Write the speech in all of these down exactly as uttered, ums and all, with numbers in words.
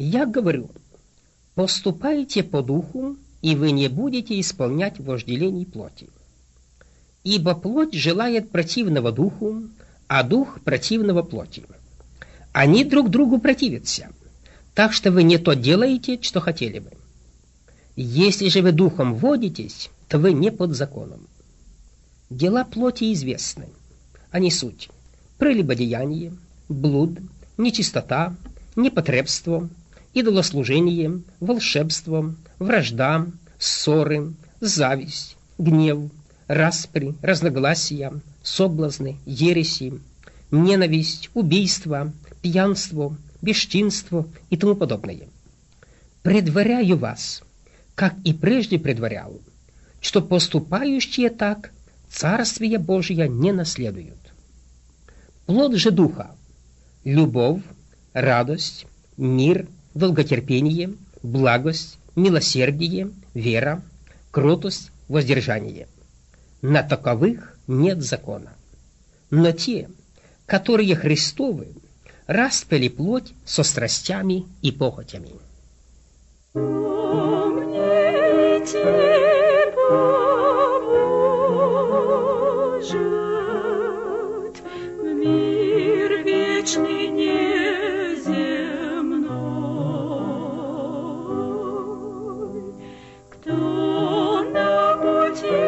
Я говорю, поступайте по духу, и вы не будете исполнять вожделений плоти. Ибо плоть желает противного духу, а дух противного плоти. Они друг другу противятся, так что вы не то делаете, что хотели бы. Если же вы духом водитесь, то вы не под законом. Дела плоти известны. Они суть: прелюбодеяние, блуд, нечистота, непотребство, идолослужение, волшебство, вражда, ссоры, зависть, гнев, распри, разногласия, соблазны, ереси, ненависть, убийство, пьянство, бесчинство и тому подобное. Предваряю вас, как и прежде предварял, что поступающие так Царствие Божие не наследуют. Плод же Духа – любовь, радость, мир, долготерпение, благость, милосердие, вера, кротость, воздержание. На таковых нет закона. Но те, которые Христовы, распяли плоть со страстями и похотями. Помните, поможет в мир вечный неземной, кто на пути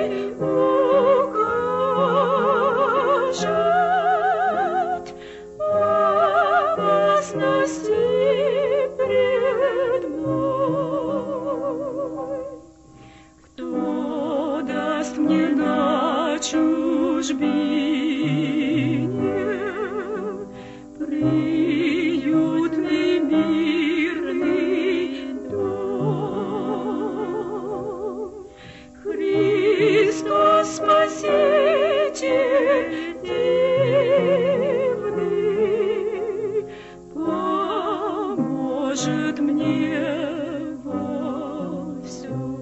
укажет опасности пред мной, кто даст мне на чужбине приютный мирный дом. Христос Спаситель дивный поможет мне во всем.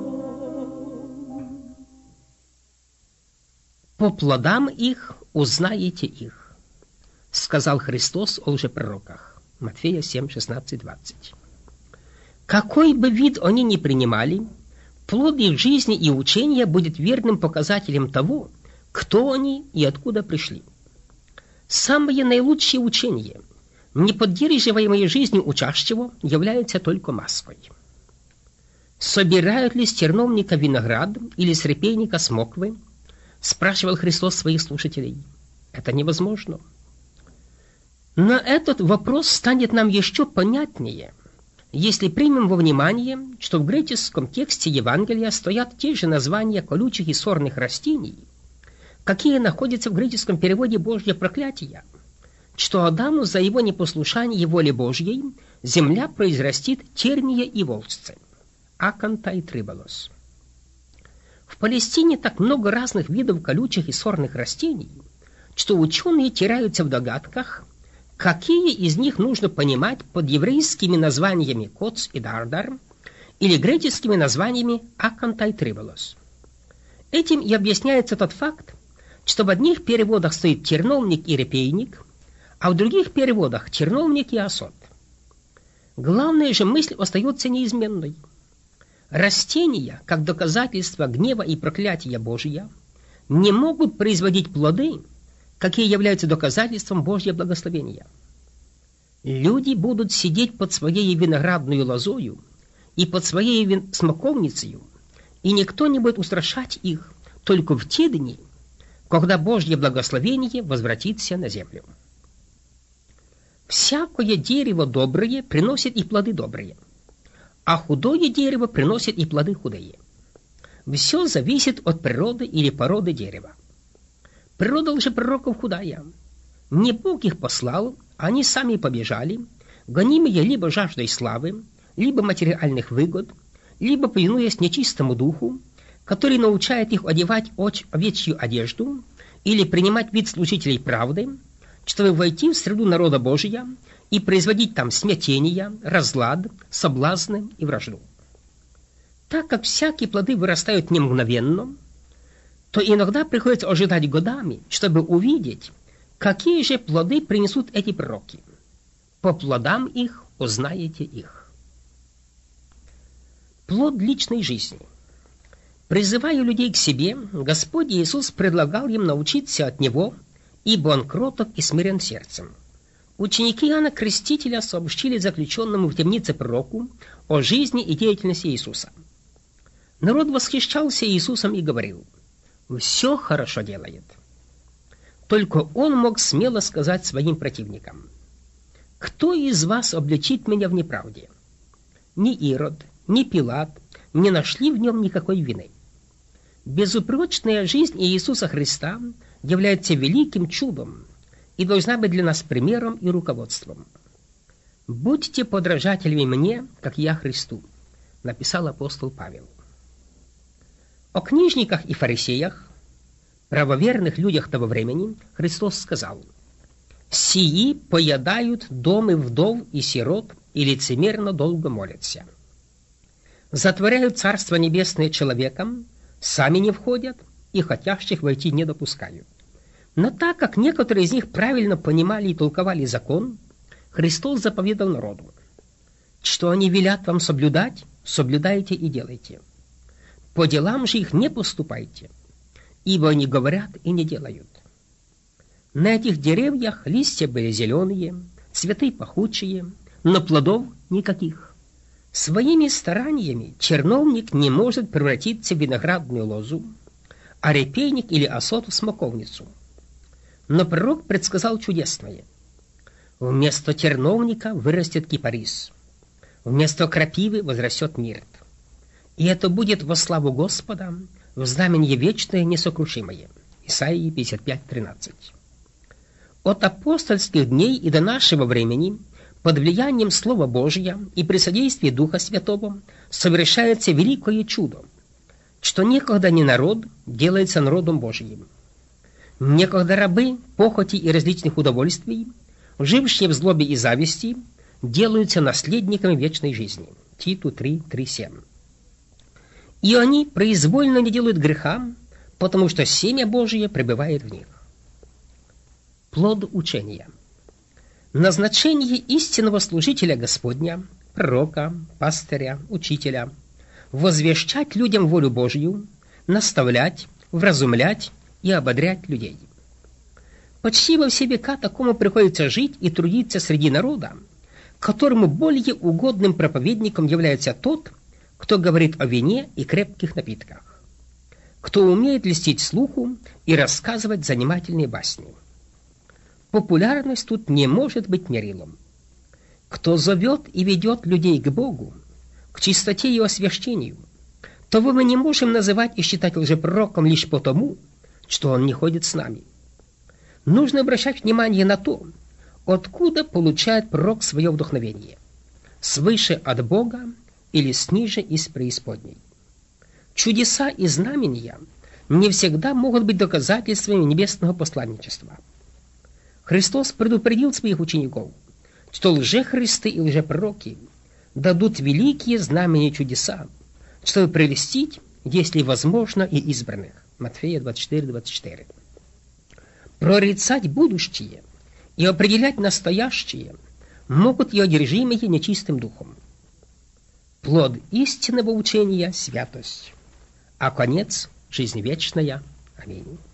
По плодам их узнаете их, сказал Христос о лжепророках. Матфея семь, шестнадцать, двадцать. Какой бы вид они ни принимали, плод их жизни и учения будет верным показателем того, кто они и откуда пришли. Самые наилучшие учения, не поддерживаемые жизнью учащего, являются только маской. Собирают ли с терновника виноград или с репейника смоквы? Спрашивал Христос своих слушателей. Это невозможно. Но этот вопрос станет нам еще понятнее, если примем во внимание, что в греческом тексте Евангелия стоят те же названия колючих и сорных растений, какие находятся в греческом переводе «Божье проклятие», что Адаму за его непослушание воле Божьей земля произрастит терния и волжцы, аканта и триболос. В Палестине так много разных видов колючих и сорных растений, что ученые теряются в догадках, какие из них нужно понимать под еврейскими названиями коц и дардар или греческими названиями аканта и триболос. Этим и объясняется тот факт, что в одних переводах стоит терновник и репейник, а в других переводах терновник и осот. Главная же мысль остается неизменной. Растения, как доказательство гнева и проклятия Божия, не могут производить плоды, какие являются доказательством Божьего благословения. Люди будут сидеть под своей виноградной лозою и под своей вин... смоковницей, и никто не будет устрашать их только в те дни, когда Божье благословение возвратится на землю. Всякое дерево доброе приносит и плоды добрые, а худое дерево приносит и плоды худые. Все зависит от природы или породы дерева. Природа лжепророков худая. Не Бог их послал, они сами побежали, гонимые либо жаждой славы, либо материальных выгод, либо повинуясь нечистому духу, который научает их одевать овечью одежду или принимать вид служителей правды, чтобы войти в среду народа Божия и производить там смятения, разлад, соблазны и вражду. Так как всякие плоды вырастают не мгновенно, то иногда приходится ожидать годами, чтобы увидеть, какие же плоды принесут эти пророки. По плодам их узнаете их. Плод личной жизни. Призывая людей к себе, Господь Иисус предлагал им научиться от Него, ибо Он кроток и смирен сердцем. Ученики Иоанна Крестителя сообщили заключенному в темнице пророку о жизни и деятельности Иисуса. Народ восхищался Иисусом и говорил: «Все хорошо делает». Только Он мог смело сказать своим противникам: «Кто из вас обличит меня в неправде?» Ни Ирод, ни Пилат не нашли в Нем никакой вины. Безупречная жизнь Иисуса Христа является великим чудом и должна быть для нас примером и руководством. «Будьте подражателями мне, как я Христу», написал апостол Павел. О книжниках и фарисеях, правоверных людях того времени, Христос сказал: «Сии поедают дома вдов и сирот и лицемерно долго молятся. Затворяют Царство Небесное человеком, сами не входят и хотящих войти не допускают». Но так как некоторые из них правильно понимали и толковали закон, Христос заповедал народу: «Что они велят вам соблюдать, соблюдайте и делайте. По делам же их не поступайте, ибо они говорят и не делают». На этих деревьях листья были зеленые, цветы пахучие, но плодов никаких. Своими стараниями черновник не может превратиться в виноградную лозу, а репейник или осот в смоковницу. Но пророк предсказал чудесное: вместо терновника вырастет кипарис, вместо крапивы возрастет мирт. И это будет во славу Господа, в знамение вечное несокрушимое. Исайя пятьдесят пять тринадцать. От апостольских дней и до нашего времени под влиянием Слова Божия и при содействии Духа Святого совершается великое чудо, что некогда не народ делается народом Божиим. Некогда рабы похоти и различных удовольствий, жившие в злобе и зависти, делаются наследниками вечной жизни. Титу три три семь. И они произвольно не делают греха, потому что семя Божие пребывает в них. Плод учения. Назначение истинного служителя Господня, пророка, пастыря, учителя – возвещать людям волю Божью, наставлять, вразумлять и ободрять людей. Почти во все века такому приходится жить и трудиться среди народа, которому более угодным проповедником является тот, кто говорит о вине и крепких напитках, кто умеет льстить слуху и рассказывать занимательные басни. Популярность тут не может быть мерилом. Кто зовет и ведет людей к Богу, к чистоте и освящению, того мы не можем называть и считать лжепророком лишь потому, что он не ходит с нами. Нужно обращать внимание на то, откуда получает пророк свое вдохновение: свыше от Бога или сниже из преисподней. Чудеса и знамения не всегда могут быть доказательствами небесного посланничества. Христос предупредил своих учеников, что лжехристы и лжепророки дадут великие знамения и чудеса, чтобы прелестить, если возможно, и избранных. Матфея двадцать четыре двадцать четыре. Прорицать будущее и определять настоящее могут и одержимые нечистым духом. Плод истинного учения – святость, а конец – жизнь вечная. Аминь.